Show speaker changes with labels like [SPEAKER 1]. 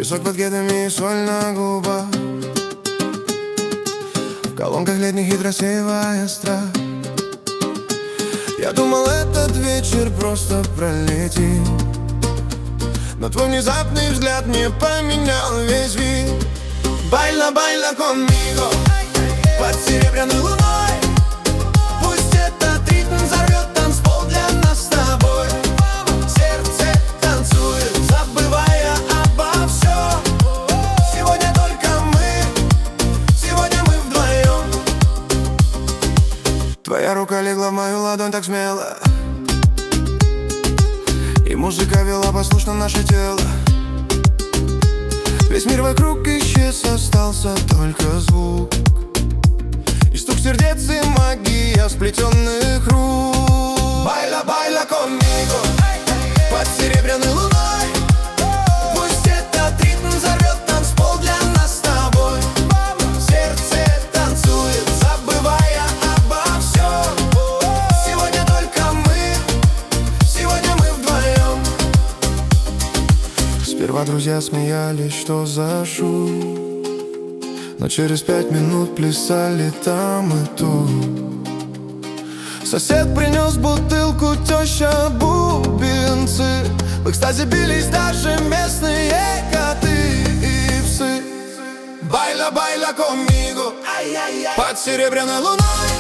[SPEAKER 1] Песок под кедами и соль на губах, в колонках летних хит рассеивая страх. Я думал, этот вечер просто пролетит, но твой внезапный взгляд мне поменял весь вид. Байла, байла conmigo под серебряной луной. Пусть этот ритм взорвет танцпол для нас с тобой. Сердце танцует, забывая обо всем. Сегодня только мы, сегодня мы вдвоем. Твоя рука легла в мою ладонь так смело, и музыка вела послушно наше тело. Весь мир вокруг исчез, остался только звук и стук сердец, и магия сплетенных рук. Байла, байла conmigo под серебряной луной. Пусть этот ритм взорвет танцпол для нас с тобой. Сердце танцует, забывая обо всем. Сегодня только мы, сегодня мы вдвоем. Сперва друзья смеялись, что за шум, но через 5 минут плясали там и тут. Сосед принес бутылку, теща бубенцы. В экстазе бились даже местные коты и псы. Байла, байла conmigo под серебряной луной.